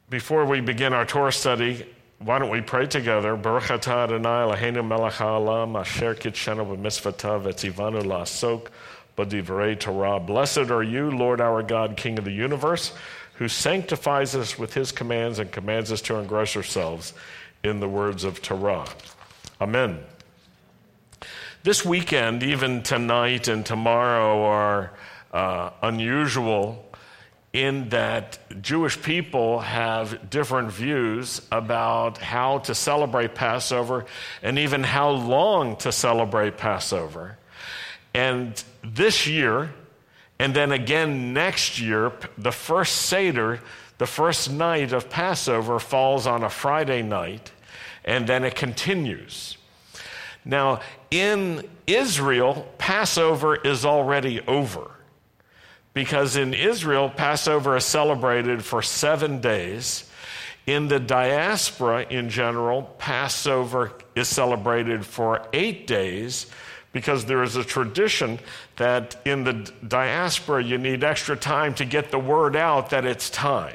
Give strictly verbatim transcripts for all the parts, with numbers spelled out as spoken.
Before we begin our Torah study, why don't we pray together? Baruch atah Adonai Eloheinu melech haolam asher kitshenu b'mitzvotav v'tzivanu la'asok b'divrei Torah. Blessed are you, Lord our God, King of the universe, who sanctifies us with his commands and commands us to engross ourselves in the words of Torah. Amen. This weekend, even tonight and tomorrow, are uh, unusual in that Jewish people have different views about how to celebrate Passover and even how long to celebrate Passover. And this year, and then again next year, the first Seder, the first night of Passover, falls on a Friday night, and then it continues. Now, in Israel, Passover is already over, because in Israel, Passover is celebrated for seven days. In the diaspora in general, Passover is celebrated for eight days, because there is a tradition that in the diaspora you need extra time to get the word out that it's time.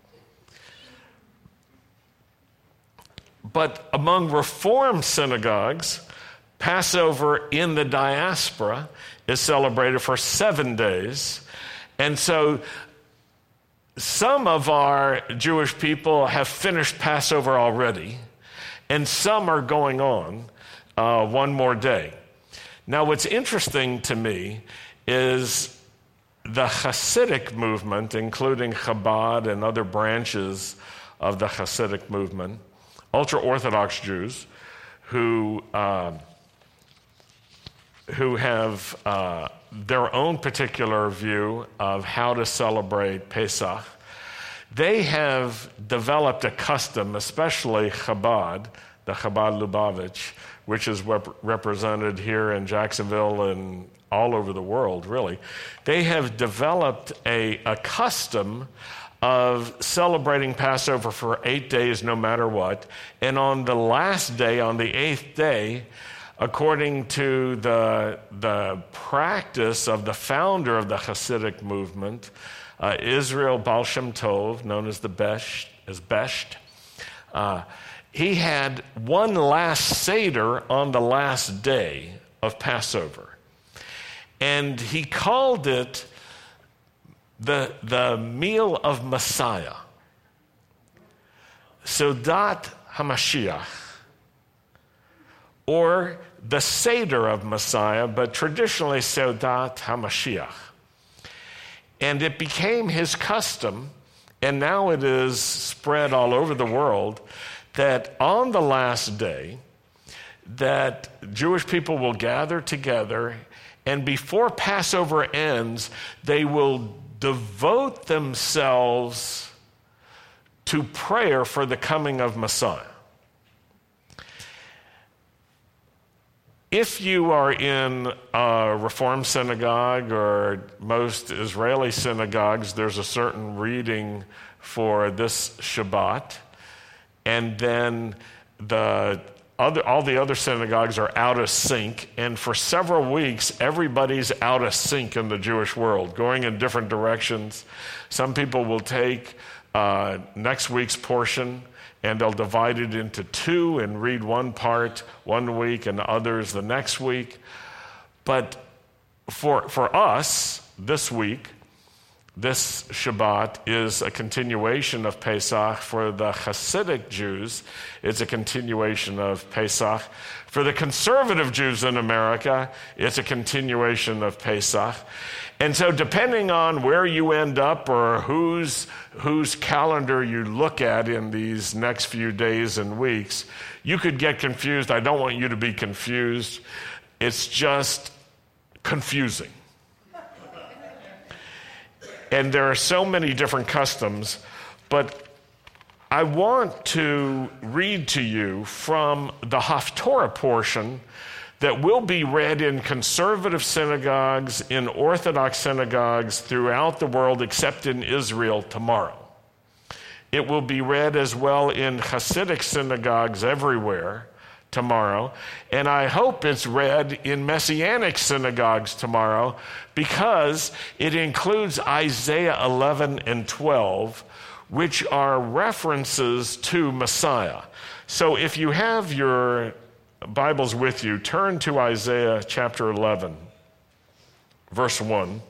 But among Reform synagogues, Passover in the diaspora is celebrated for seven days. And so some of our Jewish people have finished Passover already, and some are going on uh, one more day. Now, what's interesting to me is the Hasidic movement, including Chabad and other branches of the Hasidic movement, ultra-Orthodox Jews who uh, who have uh, their own particular view of how to celebrate Pesach. They have developed a custom, especially Chabad, the Chabad Lubavitch, which is rep- represented here in Jacksonville and all over the world, really. They have developed a, a custom of celebrating Passover for eight days no matter what. And on the last day, on the eighth day, according to the, the practice of the founder of the Hasidic movement, uh, Israel Baal Shem Tov, known as the Besht, as Besht, uh, he had one last Seder on the last day of Passover. And he called it the, the meal of Messiah, Seudat HaMashiach, or the Seder of Messiah, but traditionally Seudat HaMashiach. And it became his custom, and now it is spread all over the world, that on the last day, that Jewish people will gather together, and before Passover ends, they will devote themselves to prayer for the coming of Messiah. If you are in a Reform synagogue or most Israeli synagogues, there's a certain reading for this Shabbat, and then the other, all the other synagogues are out of sync, and for several weeks, everybody's out of sync in the Jewish world, going in different directions. Some people will take uh, next week's portion, and they'll divide it into two and read one part one week and others the next week. But for for us, this week, this Shabbat is a continuation of Pesach. For the Hasidic Jews, it's a continuation of Pesach. For the conservative Jews in America, it's a continuation of Pesach. And so depending on where you end up or whose, whose calendar you look at in these next few days and weeks, you could get confused. I don't want you to be confused. It's just confusing. And there are so many different customs, but I want to read to you from the Haftorah portion that will be read in conservative synagogues, in Orthodox synagogues throughout the world, except in Israel tomorrow. It will be read as well in Hasidic synagogues everywhere tomorrow, and I hope it's read in Messianic synagogues tomorrow, because it includes Isaiah eleven and twelve, which are references to Messiah. So if you have your Bibles with you, turn to Isaiah chapter eleven, verse one,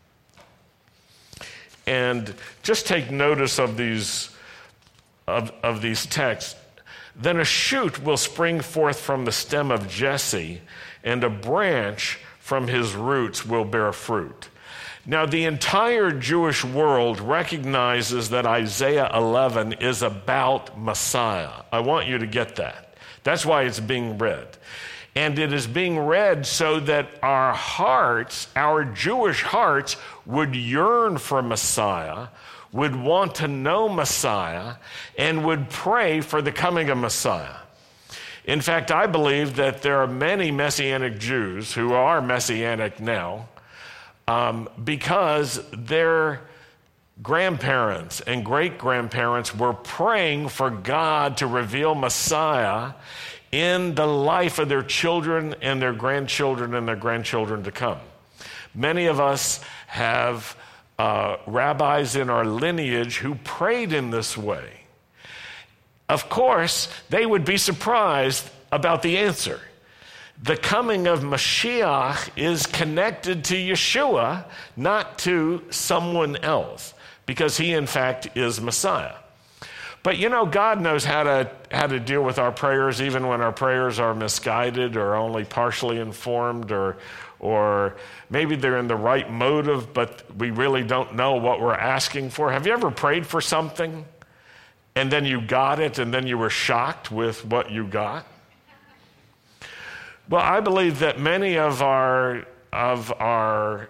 and just take notice of these of, of these texts. Then a shoot will spring forth from the stem of Jesse, and a branch from his roots will bear fruit. Now, the entire Jewish world recognizes that Isaiah eleven is about Messiah. I want you to get that. That's why it's being read. And it is being read so that our hearts, our Jewish hearts, would yearn for Messiah, would want to know Messiah, and would pray for the coming of Messiah. In fact, I believe that there are many Messianic Jews who are Messianic now um, because their grandparents and great-grandparents were praying for God to reveal Messiah in the life of their children and their grandchildren and their grandchildren to come. Many of us have uh, rabbis in our lineage who prayed in this way. Of course, they would be surprised about the answer. The coming of Mashiach is connected to Yeshua, not to someone else, because he, in fact, is Messiah. But you know, God knows how to how to deal with our prayers, even when our prayers are misguided or only partially informed, or or maybe they're in the right motive, but we really don't know what we're asking for. Have you ever prayed for something, and then you got it, and then you were shocked with what you got? Well, I believe that many of our of our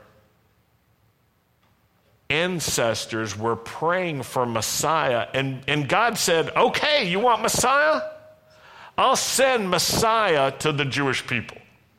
ancestors were praying for Messiah, and, and God said, okay, you want Messiah? I'll send Messiah to the Jewish people.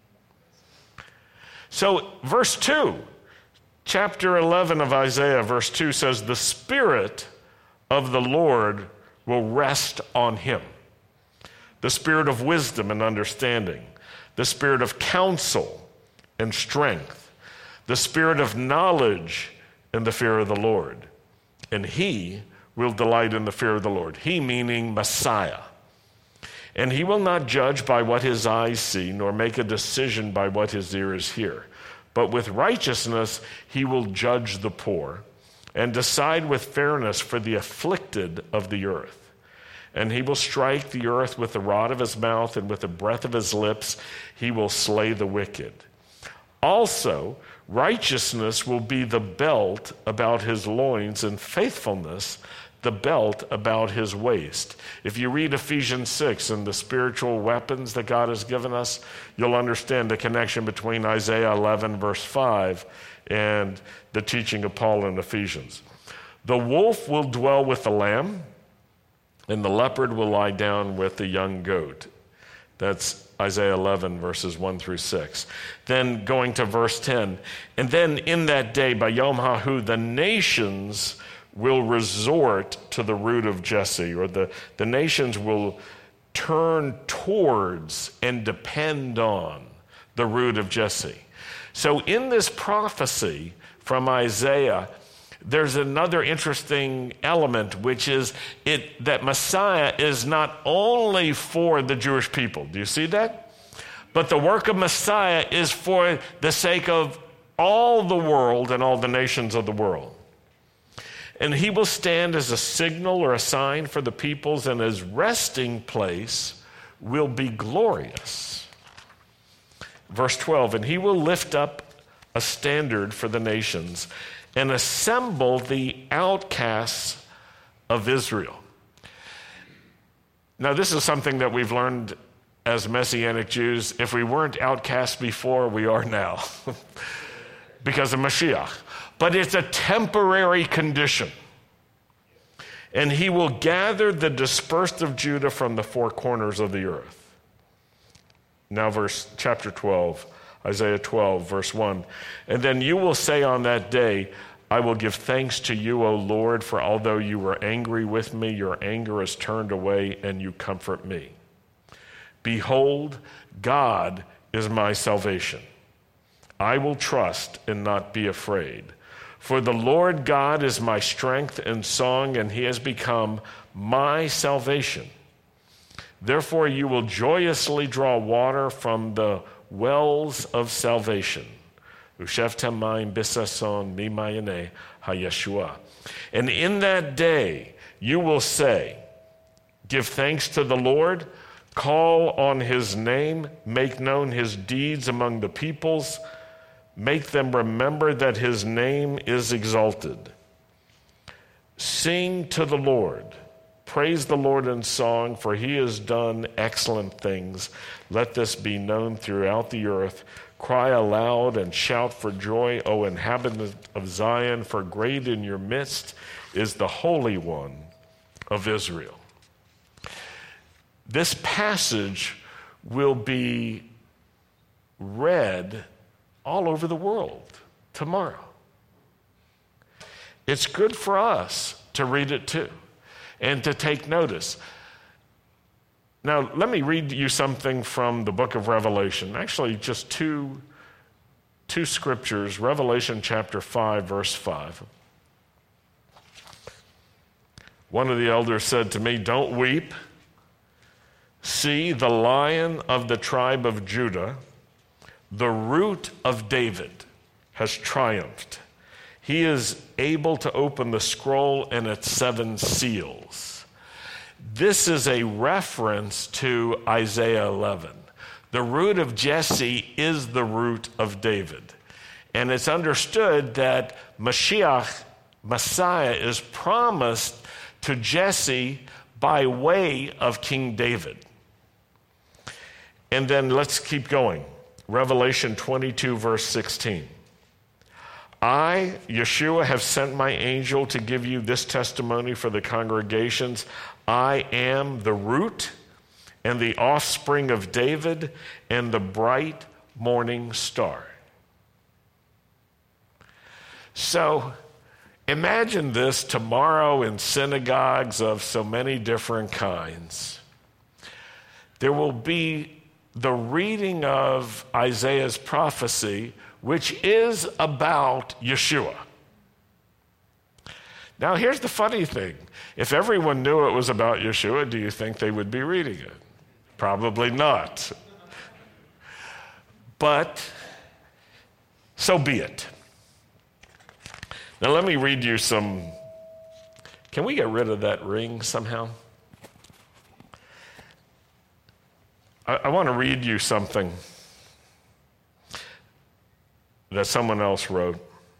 So verse two, chapter eleven of Isaiah, verse two says, the Spirit of the Lord will rest on him. The Spirit of wisdom and understanding, the Spirit of counsel and strength, the Spirit of knowledge and the fear of the Lord. And he will delight in the fear of the Lord. He meaning Messiah. And he will not judge by what his eyes see, nor make a decision by what his ears hear. But with righteousness he will judge the poor, and decide with fairness for the afflicted of the earth. And he will strike the earth with the rod of his mouth, and with the breath of his lips he will slay the wicked. Also, righteousness will be the belt about his loins, and faithfulness the belt about his waist. If you read Ephesians six and the spiritual weapons that God has given us, you'll understand the connection between Isaiah eleven, verse five, and the teaching of Paul in Ephesians. The wolf will dwell with the lamb, and the leopard will lie down with the young goat. That's Isaiah eleven, verses one through six. Then going to verse ten. And then in that day, by Yom HaHu, the nations will resort to the root of Jesse, or the, the nations will turn towards and depend on the root of Jesse. So in this prophecy from Isaiah, there's another interesting element, which is it that Messiah is not only for the Jewish people. Do you see that? But the work of Messiah is for the sake of all the world and all the nations of the world. And he will stand as a signal or a sign for the peoples, and his resting place will be glorious. Verse twelve, and he will lift up a standard for the nations and assemble the outcasts of Israel. Now, this is something that we've learned as Messianic Jews. If we weren't outcasts before, we are now because of Mashiach. But it's a temporary condition. And he will gather the dispersed of Judah from the four corners of the earth. Now, verse chapter twelve. Isaiah twelve, verse one. And then you will say on that day, I will give thanks to you, O Lord, for although you were angry with me, your anger is turned away and you comfort me. Behold, God is my salvation. I will trust and not be afraid. For the Lord God is my strength and song, and he has become my salvation. Therefore you will joyously draw water from the wells of salvation. Ushevtem mayim bisason mimayane hayeshua. And in that day you will say, give thanks to the Lord, call on his name, make known his deeds among the peoples, make them remember that his name is exalted. Sing to the Lord, praise the Lord in song, for he has done excellent things. Let this be known throughout the earth. Cry aloud and shout for joy, O inhabitant of Zion, for great in your midst is the Holy One of Israel. This passage will be read all over the world tomorrow. It's good for us to read it too and to take notice. Now, let me read you something from the book of Revelation. Actually, just two, two scriptures. Revelation chapter five, verse five. One of the elders said to me, don't weep. See, the Lion of the tribe of Judah, the Root of David, has triumphed. He is able to open the scroll and its seven seals. This is a reference to Isaiah eleven. The root of Jesse is the root of David. And it's understood that Mashiach, Messiah, is promised to Jesse by way of King David. And then let's keep going. Revelation twenty-two, verse sixteen. I, Yeshua, have sent my angel to give you this testimony for the congregations. I am the root and the offspring of David and the bright morning star. So imagine this tomorrow in synagogues of so many different kinds. There will be the reading of Isaiah's prophecy, which is about Yeshua. Now, here's the funny thing. If everyone knew it was about Yeshua, do you think they would be reading it? Probably not. But so be it. Now, let me read you some. Can we get rid of that ring somehow? I, I want to read you something that someone else wrote.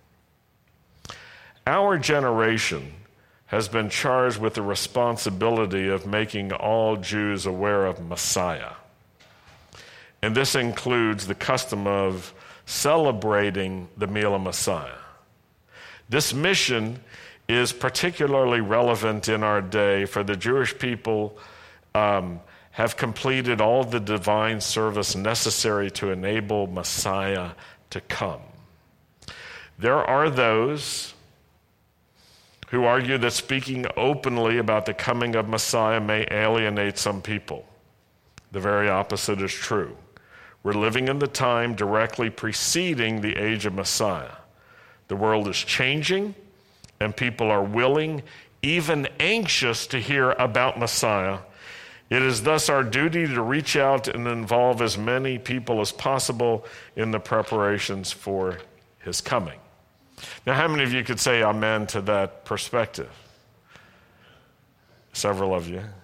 Our generation has been charged with the responsibility of making all Jews aware of Messiah. And this includes the custom of celebrating the meal of Messiah. This mission is particularly relevant in our day, for the Jewish people um, have completed all the divine service necessary to enable Messiah to come. There are those who argue that speaking openly about the coming of Messiah may alienate some people. The very opposite is true. We're living in the time directly preceding the age of Messiah. The world is changing, and people are willing, even anxious, to hear about Messiah. It is thus our duty to reach out and involve as many people as possible in the preparations for his coming. Now, how many of you could say amen to that perspective? Several of you.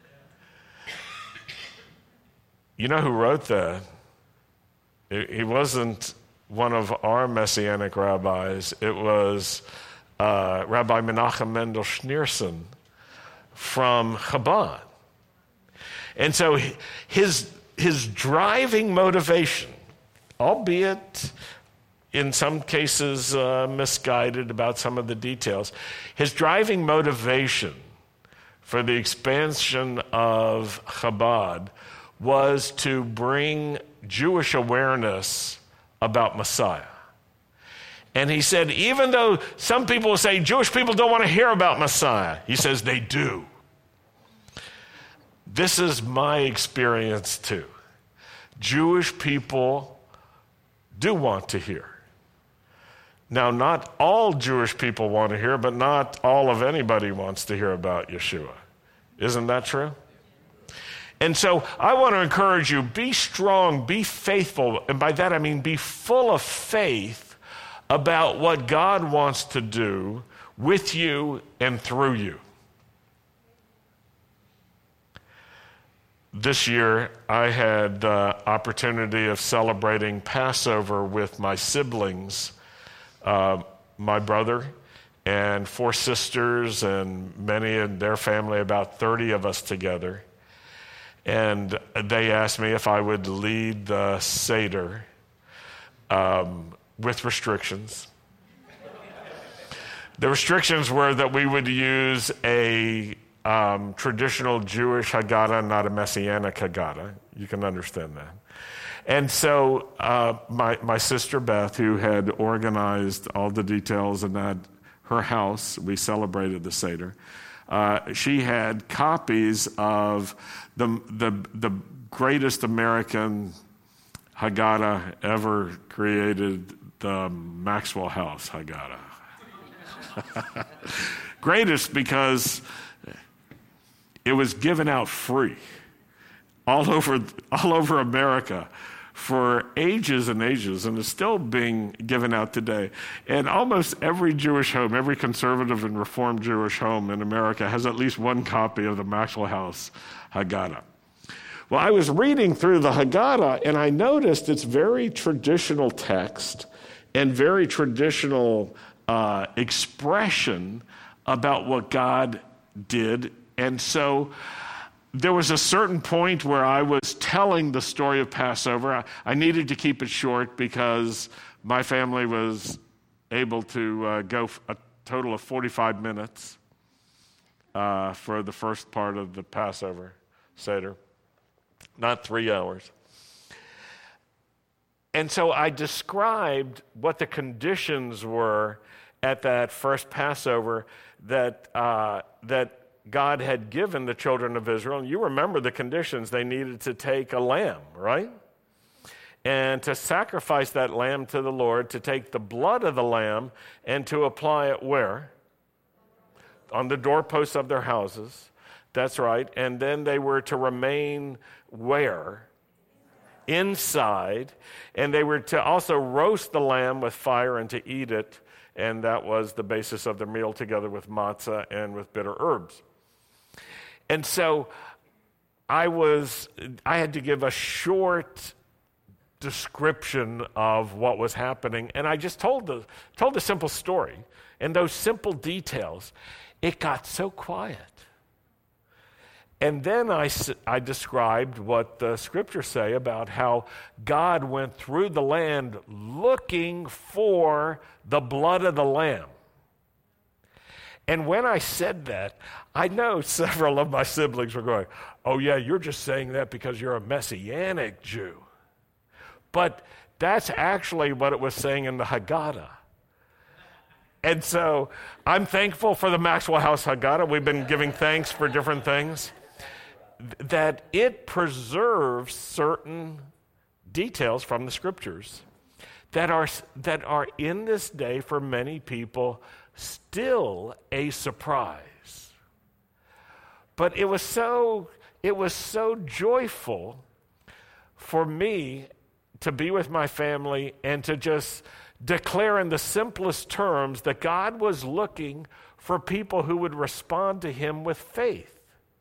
You know who wrote that? He wasn't one of our Messianic rabbis. It was uh, Rabbi Menachem Mendel Schneerson from Chabad. And so his, his driving motivation, albeit in some cases uh, misguided about some of the details, his driving motivation for the expansion of Chabad was to bring Jewish awareness about Messiah. And he said, even though some people say Jewish people don't want to hear about Messiah, he says they do. This is my experience too. Jewish people do want to hear. Now, not all Jewish people want to hear, but not all of anybody wants to hear about Yeshua. Isn't that true? And so I want to encourage you, be strong, be faithful, and by that I mean be full of faith about what God wants to do with you and through you. This year, I had the opportunity of celebrating Passover with my siblings, uh, my brother and four sisters and many in their family, about thirty of us together. And they asked me if I would lead the Seder um, with restrictions. The restrictions were that we would use a um, traditional Jewish Haggadah, not a Messianic Haggadah. You can understand that. And so uh, my, my sister Beth, who had organized all the details in that, her house, we celebrated the Seder. Uh, she had copies of the, the, the greatest American Haggadah ever created, the Maxwell House Haggadah. Greatest because it was given out free all over all over America for ages and ages, and is still being given out today. And almost every Jewish home, every conservative and Reformed Jewish home in America has at least one copy of the Maxwell House Haggadah. Well, I was reading through the Haggadah, and I noticed it's very traditional text and very traditional uh, expression about what God did. And so there was a certain point where I was telling the story of Passover. I, I needed to keep it short because my family was able to uh, go a total of forty-five minutes uh, for the first part of the Passover Seder, not three hours. And so I described what the conditions were at that first Passover that uh, that God had given the children of Israel. And you remember the conditions. They needed to take a lamb, right? And to sacrifice that lamb to the Lord, to take the blood of the lamb and to apply it where? On the doorposts of their houses. That's right. And then they were to remain where? Inside. And they were to also roast the lamb with fire and to eat it. And that was the basis of their meal, together with matzah and with bitter herbs. And so I was, I had to give a short description of what was happening, and I just told the told the simple story. And those simple details, it got so quiet. And then I, I described what the scriptures say about how God went through the land looking for the blood of the lamb. And when I said that, I know several of my siblings were going, oh yeah, you're just saying that because you're a Messianic Jew. But that's actually what it was saying in the Haggadah. And so I'm thankful for the Maxwell House Haggadah. We've been giving thanks for different things. That it preserves certain details from the scriptures that are, that are in this day for many people still a surprise. But it was so it was so joyful for me to be with my family and to just declare in the simplest terms that God was looking for people who would respond to him with faith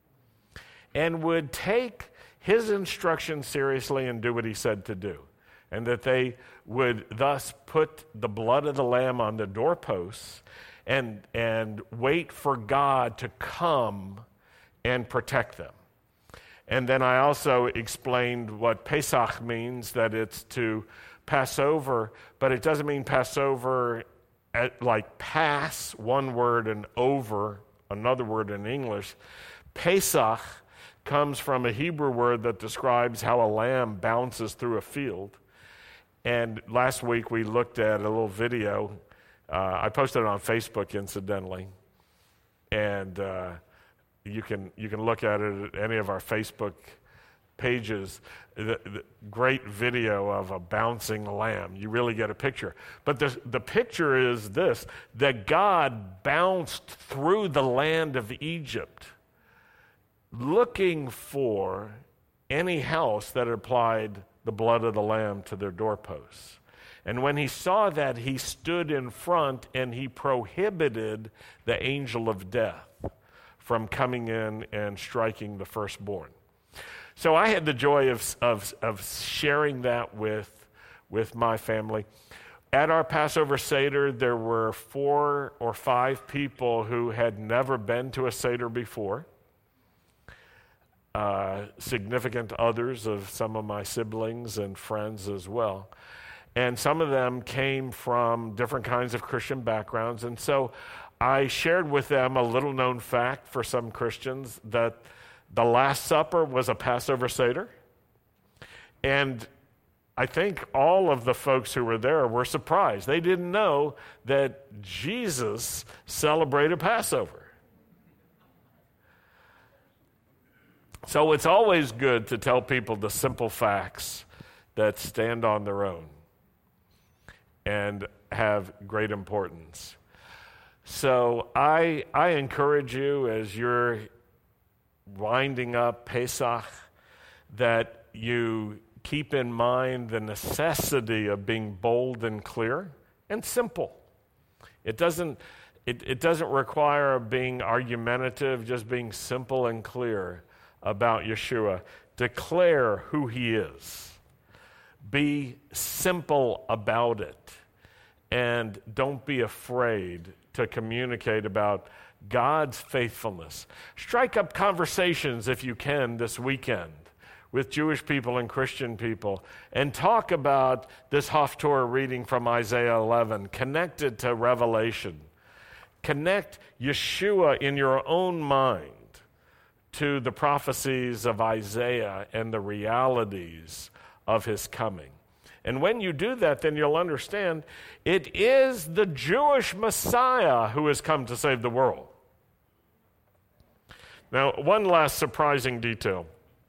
and would take his instruction seriously and do what he said to do, and that they would thus put the blood of the lamb on the doorposts and, and wait for God to come and protect them. And then I also explained what Pesach means, that it's to pass over, but it doesn't mean pass over at, like pass, one word, and over, another word in English. Pesach comes from a Hebrew word that describes how a lamb bounces through a field. And last week we looked at a little video. Uh, I posted it on Facebook, incidentally. And uh, you can you can look at it at any of our Facebook pages, the, the great video of a bouncing lamb. You really get a picture. But the, the picture is this, that God bounced through the land of Egypt looking for any house that applied the blood of the lamb to their doorposts. And when he saw that, he stood in front and he prohibited the angel of death from coming in and striking the firstborn. So I had the joy of, of, of sharing that with, with my family. At our Passover Seder, there were four or five people who had never been to a Seder before. Uh, significant others of some of my siblings and friends as well. And some of them came from different kinds of Christian backgrounds. And so I shared with them a little known fact for some Christians that the Last Supper was a Passover Seder. And I think all of the folks who were there were surprised. They didn't know that Jesus celebrated Passover. So it's always good to tell people the simple facts that stand on their own and have great importance. So I I encourage you as you're winding up Pesach that you keep in mind the necessity of being bold and clear and simple. It doesn't it, it doesn't require being argumentative, just being simple and clear about Yeshua. Declare who he is. Be simple about it. And don't be afraid to communicate about God's faithfulness. Strike up conversations, if you can, this weekend with Jewish people and Christian people and talk about this Haftorah reading from Isaiah eleven, connected to Revelation. Connect Yeshua in your own mind to the prophecies of Isaiah and the realities of his coming. And when you do that, then you'll understand it is the Jewish Messiah who has come to save the world. Now, one last surprising detail.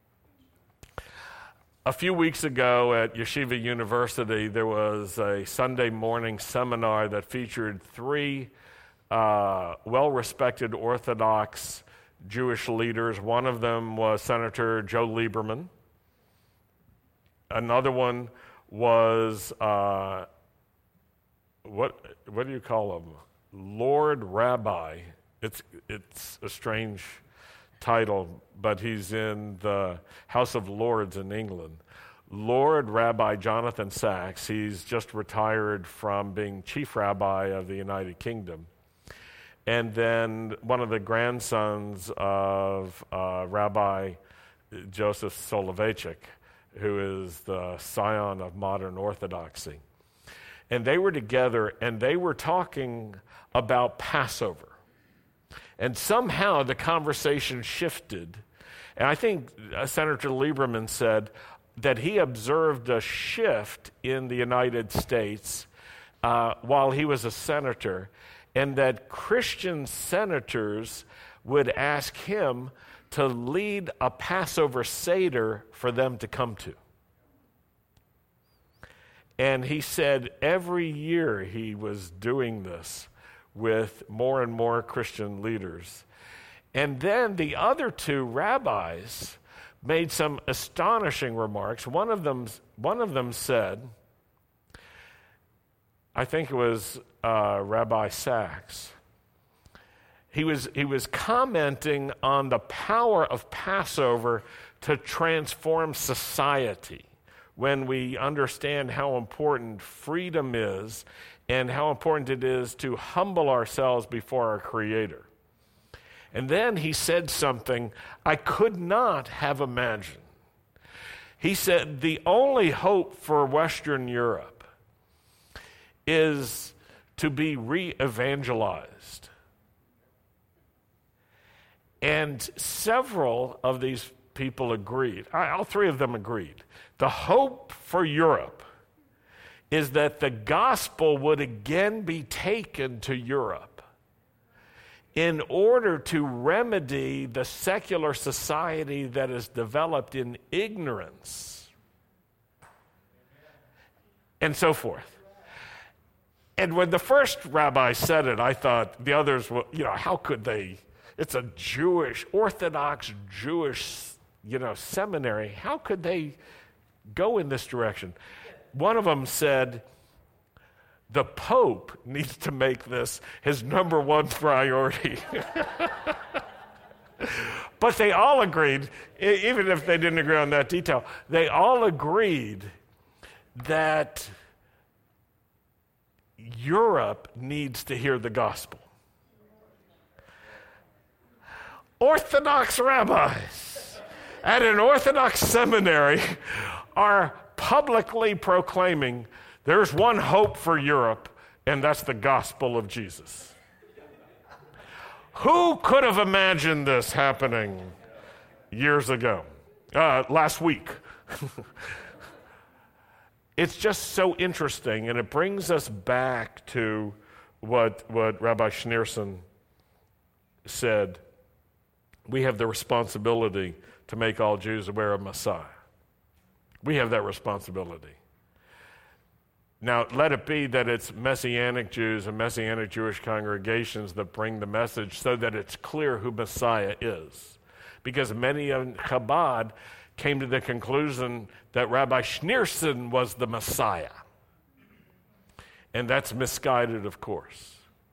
A few weeks ago at Yeshiva University, there was a Sunday morning seminar that featured three uh, well-respected Orthodox Jewish leaders. One of them was Senator Joe Lieberman. Another one was, uh, what what do you call him? Lord Rabbi. It's, it's a strange title, but he's in the House of Lords in England. Lord Rabbi Jonathan Sacks. He's just retired from being chief rabbi of the United Kingdom. And then one of the grandsons of uh, Rabbi Joseph Soloveitchik, who is the scion of modern Orthodoxy. And they were together, and they were talking about Passover. And somehow the conversation shifted. And I think uh, Senator Lieberman said that he observed a shift in the United States uh, while he was a senator, and that Christian senators would ask him to lead a Passover Seder for them to come to. And he said every year he was doing this with more and more Christian leaders. And then the other two rabbis made some astonishing remarks. One of them, one of them said, I think it was uh, Rabbi Sacks, He was, he was commenting on the power of Passover to transform society when we understand how important freedom is and how important it is to humble ourselves before our Creator. And then he said something I could not have imagined. He said, the only hope for Western Europe is to be re-evangelized. And several of these people agreed. All three of them agreed. The hope for Europe is that the gospel would again be taken to Europe in order to remedy the secular society that is developed in ignorance and so forth. And when the first rabbi said it, I thought the others, well, you know, how could they? It's a Jewish, Orthodox Jewish, you know, seminary. How could they go in this direction? One of them said, the Pope needs to make this his number one priority. But they all agreed, even if they didn't agree on that detail, they all agreed that Europe needs to hear the gospel. Orthodox rabbis at an Orthodox seminary are publicly proclaiming there's one hope for Europe, and that's the gospel of Jesus. Who could have imagined this happening years ago? Uh, last week. It's just so interesting, and it brings us back to what, what Rabbi Schneerson said. We have the responsibility to make all Jews aware of Messiah. We have that responsibility. Now, let it be that it's Messianic Jews and Messianic Jewish congregations that bring the message so that it's clear who Messiah is. Because many of Chabad came to the conclusion that Rabbi Schneerson was the Messiah. And that's misguided, of course.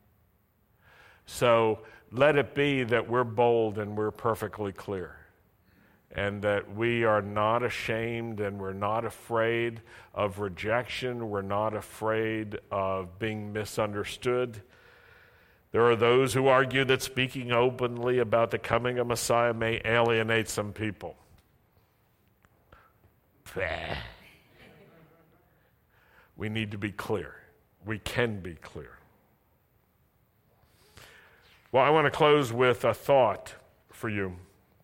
So let it be that we're bold and we're perfectly clear, and that we are not ashamed and we're not afraid of rejection. We're not afraid of being misunderstood. There are those who argue that speaking openly about the coming of Messiah may alienate some people. We need to be clear. We can be clear. Well, I want to close with a thought for you.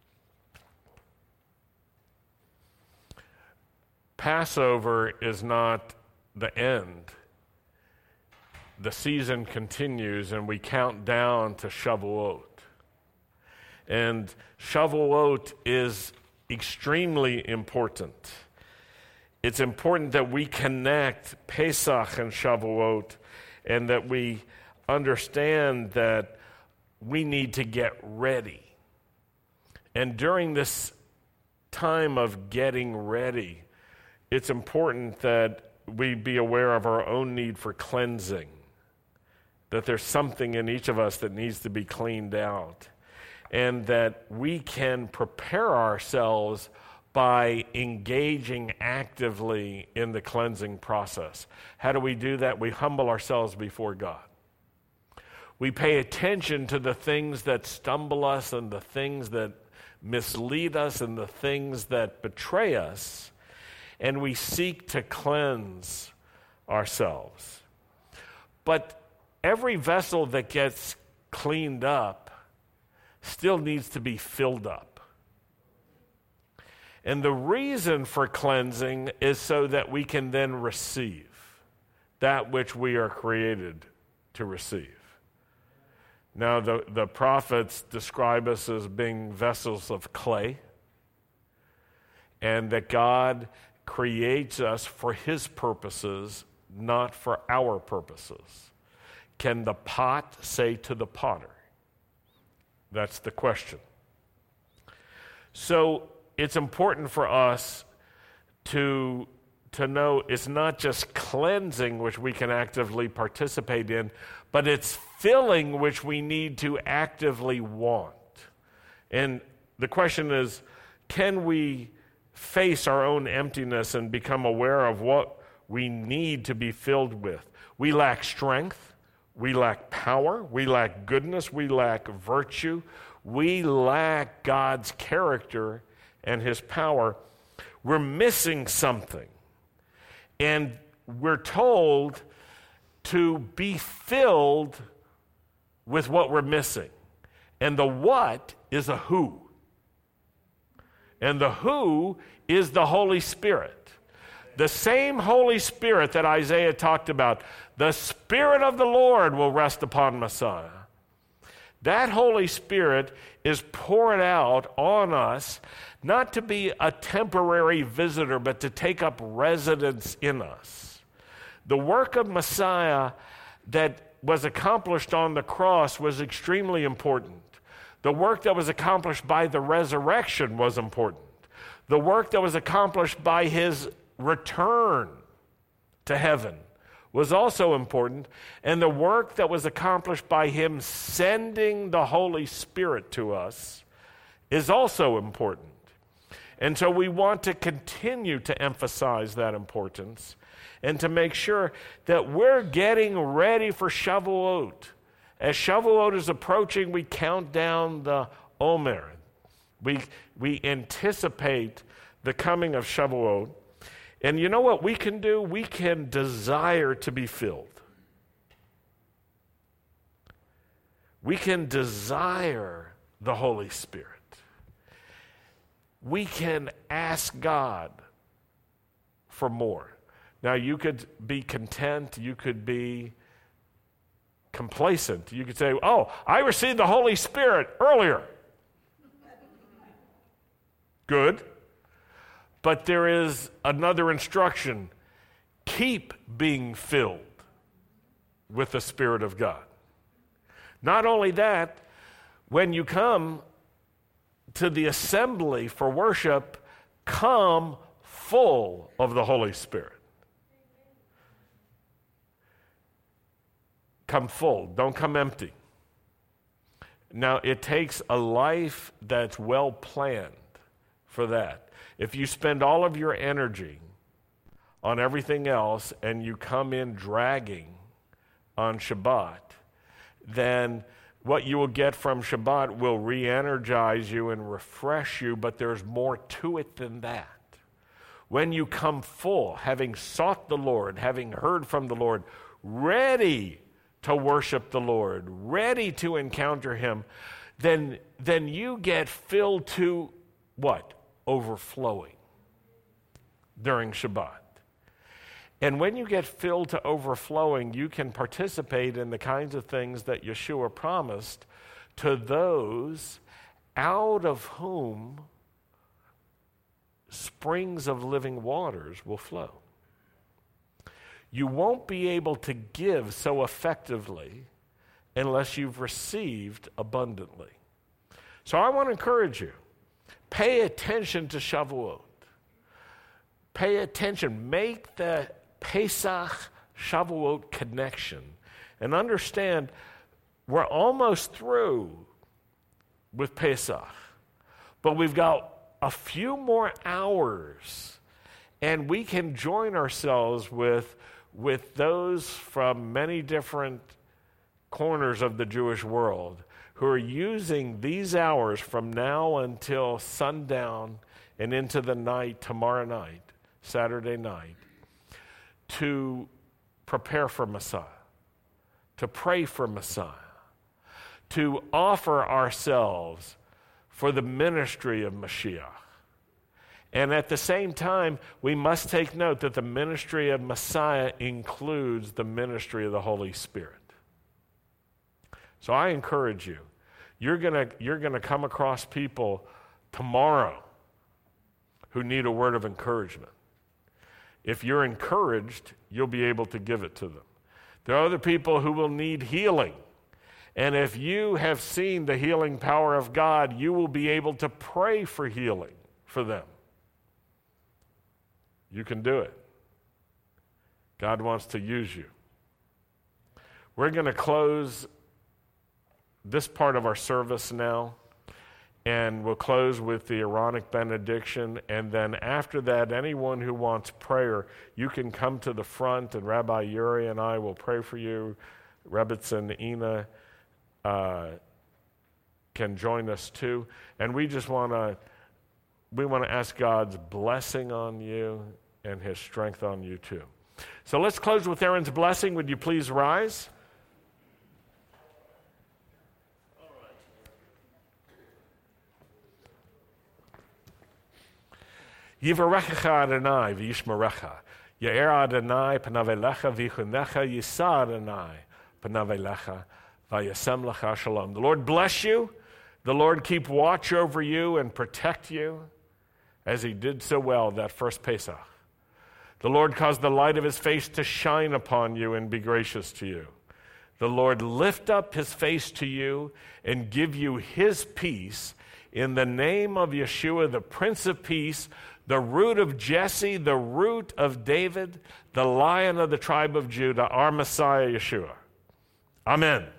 Passover is not the end. The season continues, and we count down to Shavuot. And Shavuot is extremely important. It's important that we connect Pesach and Shavuot, and that we understand that we need to get ready. And during this time of getting ready, it's important that we be aware of our own need for cleansing, that there's something in each of us that needs to be cleaned out, and that we can prepare ourselves by engaging actively in the cleansing process. How do we do that? We humble ourselves before God. We pay attention to the things that stumble us and the things that mislead us and the things that betray us, and we seek to cleanse ourselves. But every vessel that gets cleaned up still needs to be filled up. And the reason for cleansing is so that we can then receive that which we are created to receive. Now, the, the prophets describe us as being vessels of clay, and that God creates us for his purposes, not for our purposes. Can the pot say to the potter? That's the question. So it's important for us to, to know it's not just cleansing which we can actively participate in, but it's filling which we need to actively want. And the question is, can we face our own emptiness and become aware of what we need to be filled with? We lack strength, we lack power, we lack goodness, we lack virtue, we lack God's character and his power. We're missing something. And we're told to be filled with what we're missing. And the what is a who. And the who is the Holy Spirit. The same Holy Spirit that Isaiah talked about. The Spirit of the Lord will rest upon Messiah. That Holy Spirit is poured out on us, not to be a temporary visitor, but to take up residence in us. The work of Messiah that was accomplished on the cross was extremely important. The work that was accomplished by the resurrection was important. The work that was accomplished by his return to heaven was also important. And the work that was accomplished by him sending the Holy Spirit to us is also important. And so we want to continue to emphasize that importance and to make sure that we're getting ready for Shavuot. As Shavuot is approaching, we count down the Omer. We, we anticipate the coming of Shavuot. And you know what we can do? We can desire to be filled. We can desire the Holy Spirit. We can ask God for more. Now, you could be content. You could be complacent. You could say, oh, I received the Holy Spirit earlier. Good. But there is another instruction. Keep being filled with the Spirit of God. Not only that, when you come to the assembly for worship, come full of the Holy Spirit. Come full. Don't come empty. Now, it takes a life that's well planned for that. If you spend all of your energy on everything else and you come in dragging on Shabbat, then what you will get from Shabbat will re-energize you and refresh you, but there's more to it than that. When you come full, having sought the Lord, having heard from the Lord, ready to worship the Lord, ready to encounter him, then, then you get filled to what? Overflowing during Shabbat. And when you get filled to overflowing, you can participate in the kinds of things that Yeshua promised to those out of whom springs of living waters will flow. You won't be able to give so effectively unless you've received abundantly. So I want to encourage you, pay attention to Shavuot. Pay attention. Make the Pesach Shavuot connection and understand we're almost through with Pesach, but we've got a few more hours and we can join ourselves with, with those from many different corners of the Jewish world who are using these hours from now until sundown and into the night tomorrow night, Saturday night, to prepare for Messiah, to pray for Messiah, to offer ourselves for the ministry of Mashiach. And at the same time, we must take note that the ministry of Messiah includes the ministry of the Holy Spirit. So I encourage you, you're gonna, you're gonna come across people tomorrow who need a word of encouragement. If you're encouraged, you'll be able to give it to them. There are other people who will need healing. And if you have seen the healing power of God, you will be able to pray for healing for them. You can do it. God wants to use you. We're going to close this part of our service now, and we'll close with the Aaronic benediction, and then after that, anyone who wants prayer, you can come to the front, and Rabbi Yuri and I will pray for you. Rebbitzin Ina uh, can join us too, and we just want to we want to ask God's blessing on you and his strength on you too. So let's close with Aaron's blessing. Would you please rise? Yivarechecha Adonai v'yishmerecha. Ye'er Adonai panav elecha v'yichunecha. Yisa Adonai panav elecha Vayasem lecha shalom. The Lord bless you. The Lord keep watch over you and protect you as he did so well that first Pesach. The Lord cause the light of his face to shine upon you and be gracious to you. The Lord lift up his face to you and give you his peace in the name of Yeshua, the Prince of Peace, the root of Jesse, the root of David, the Lion of the tribe of Judah, our Messiah Yeshua. Amen.